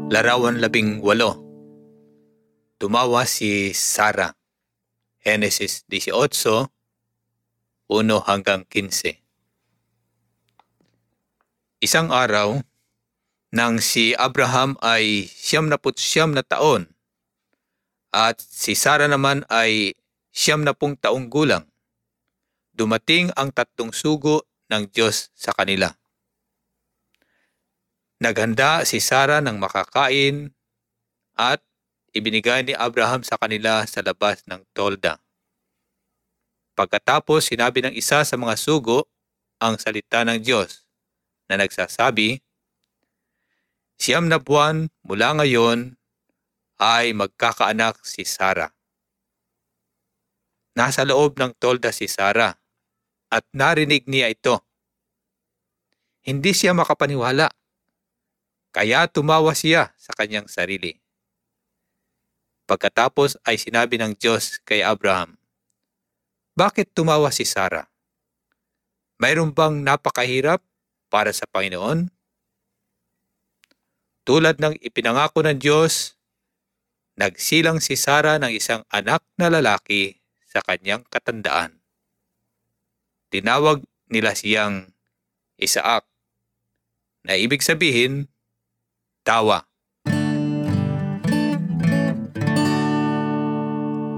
Larawan 18. Tumawa si Sara. Genesis 18, 1-15. Isang araw, nang si Abraham ay 99 na taon at si Sara naman ay 90 taong gulang, dumating ang tatlong sugo ng Diyos sa kanila. Naghanda si Sara ng makakain at ibinigay ni Abraham sa kanila sa labas ng tolda. Pagkatapos sinabi ng isa sa mga sugo ang salita ng Diyos na nagsasabi, 9 na buwan mula ngayon ay magkakaanak si Sara. Nasa loob ng tolda si Sara at narinig niya ito. Hindi siya makapaniwala, kaya tumawa siya sa kanyang sarili. Pagkatapos ay sinabi ng Diyos kay Abraham, "Bakit tumawa si Sara? Mayroon bang napakahirap para sa Panginoon?" Tulad ng ipinangako ng Diyos, nagsilang si Sara ng isang anak na lalaki sa kanyang katandaan. Tinawag nila siyang Isaac, na ibig sabihin, tawa.